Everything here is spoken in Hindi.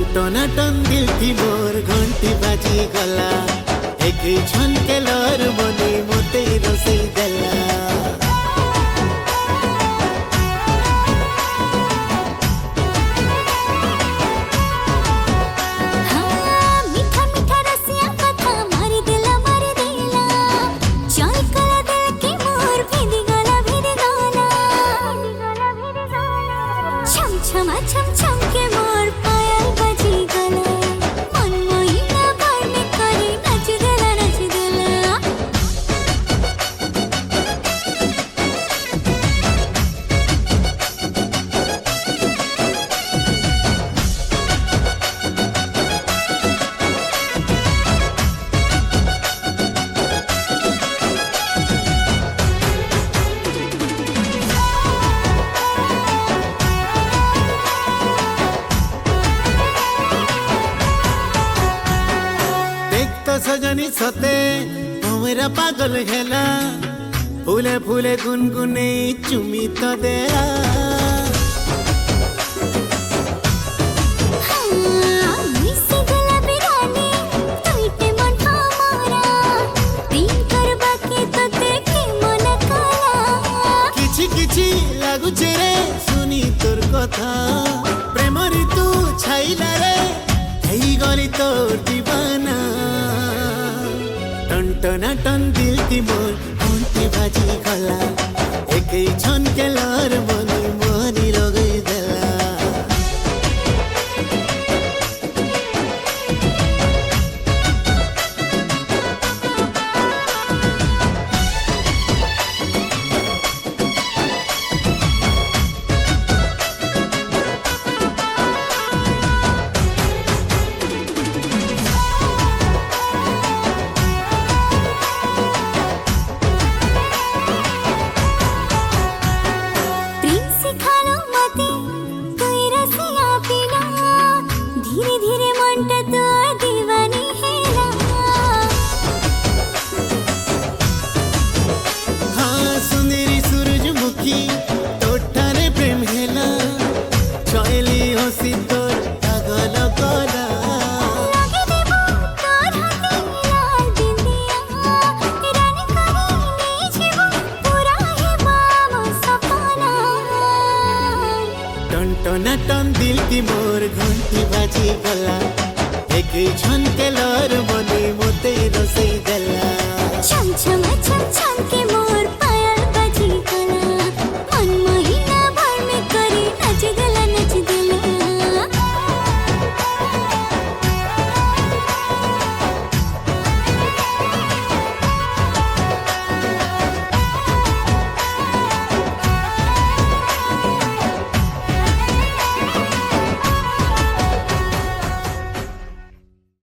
टनाटन दिल थी मोर घंटी बाजी गला एक छनकेलर मनी मोते रोसई देला छम छम छम के मोर पायल बजी गला मन मोहिना भर में करे नच देला नच देला सजनी सते हमरा पागल हेला फूले फूले गुनगुने चुमी तो देला किछि किछि लागुचे रे सुनी तोर कथा प्रेम ऋतु छाइला रे हेई गली तोर दीवाना टनाटन दिल थी मोर घंटी बाजी गला एक छनकेलर मनी मोहनी लगई देला धीरे धीरे मन तो दीवानी हेला हाँ सुंदरी सूरजमुखी तोठारे प्रेम हेला चली हसी तोर पागल कला लगे देबो तोर हाथी लाल बिंदिया रानी करी ले जेबो पूरा है मामो सपना टनाटन दिल थी मोर घंटी बाजी गला एक छनकेलर मन